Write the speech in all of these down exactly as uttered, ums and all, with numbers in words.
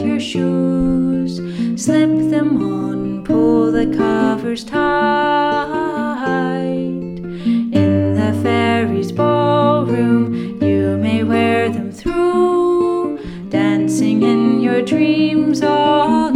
your shoes, slip them on, pull the covers tight. In the fairies' ballroom you may wear them through, dancing in your dreams all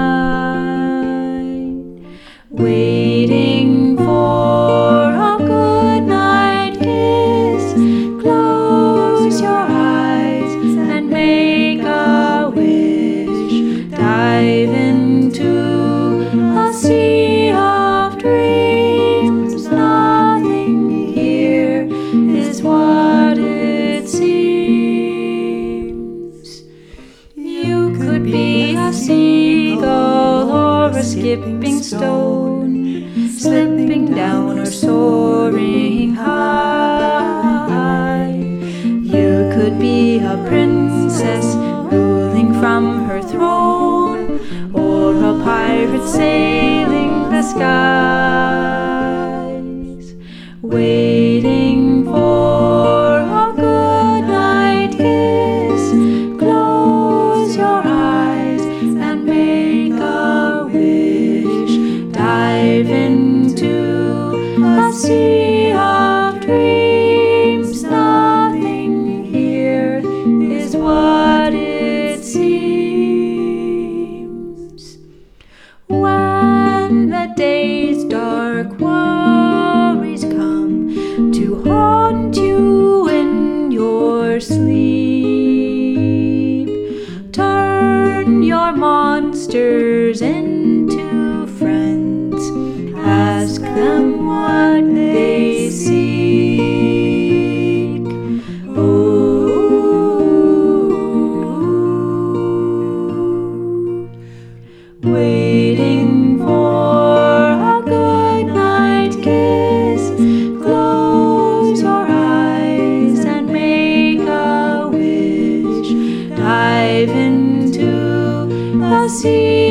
night, waiting for a good night kiss. Close your eyes and make a wish. Dive into a sea of dreams. Nothing here is what it seems. You could be a seagull or a skipping stone, slipping down or soaring high. You could be a princess ruling from her throne, or a pirate sailing the skies, waiting for a good night kiss. Close your eyes and make a wish. Dive into a sea of dreams. Nothing here is what it seems. When the day's dark worries come to haunt you in your sleep, turn your monsters into friends. Ask them what they seek. Ooh. Waiting for a good night kiss. Close your eyes and make a wish. Dive into the sea